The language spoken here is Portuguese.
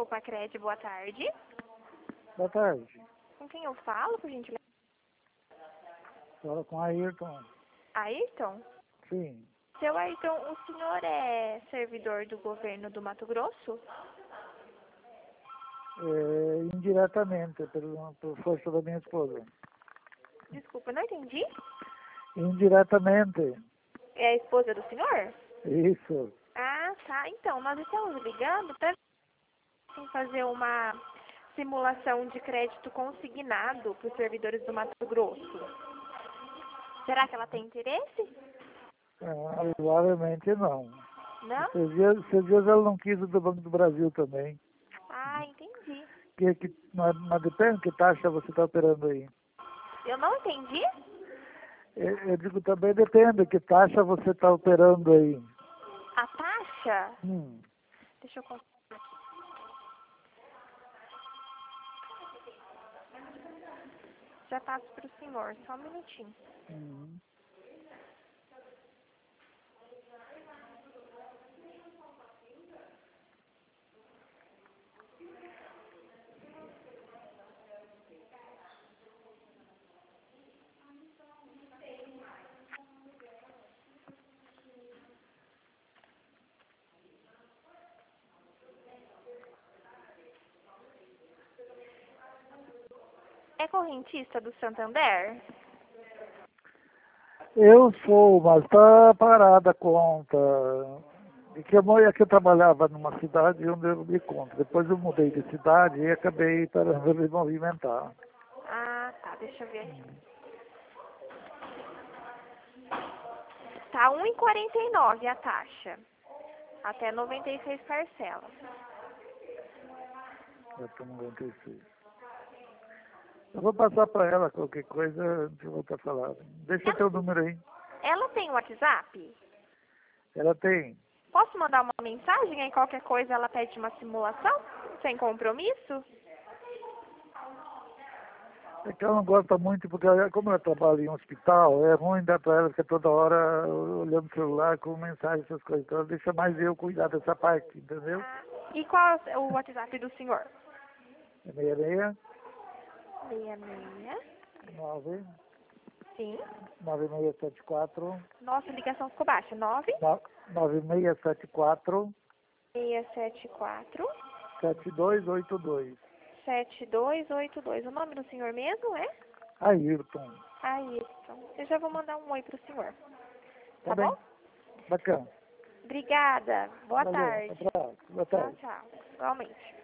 Pacred, boa tarde. Boa tarde. Com quem eu falo, por gentileza? Fala com Ayrton. Ayrton? Sim. Seu Ayrton, o senhor é servidor do governo do Mato Grosso? Indiretamente, por força da minha esposa. Desculpa, não entendi. Indiretamente. É a esposa do senhor? Isso. Ah, tá. Então, nós estamos ligando para fazer uma simulação de crédito consignado para os servidores do Mato Grosso. Será que ela tem interesse? Provavelmente não. Não? Esses dias ela não quis o do Banco do Brasil também. Ah, entendi. Mas depende que taxa você está operando aí. Eu não entendi? Eu digo também depende que taxa você está operando aí. A taxa? Hum. Deixa eu contar. Já passo para o senhor, só um minutinho. Uhum. É correntista do Santander? Eu sou, mas está parada a conta. É que eu trabalhava numa cidade onde eu me conta. Depois eu mudei de cidade e acabei parando de movimentar. Ah, tá. Deixa eu ver aqui. Tá 1,49 a taxa. Até 96 parcelas. Já estou no 96. Eu vou passar para ela qualquer coisa, eu vou estar falando. Deixa teu número aí. Ela tem WhatsApp? Ela tem. Posso mandar uma mensagem aí qualquer coisa ela pede uma simulação? Sem compromisso? É que ela não gosta muito, porque como ela trabalha em um hospital, é ruim dar para ela ficar toda hora olhando o celular com mensagem, essas coisas. Então ela deixa mais eu cuidar dessa parte, entendeu? Ah, e qual é o WhatsApp do senhor? É 66 66. 9 Sim. 9674 Nossa, a ligação ficou baixa. 9 9674 674 7282. 7282. O nome do senhor mesmo é? Ayrton. Ayrton. Eu já vou mandar um oi pro senhor. Tá Tá bem? bom? Bacana. Obrigada. Boa Valeu. tarde. Abraço. Boa Tchau, tarde. tchau. Igualmente.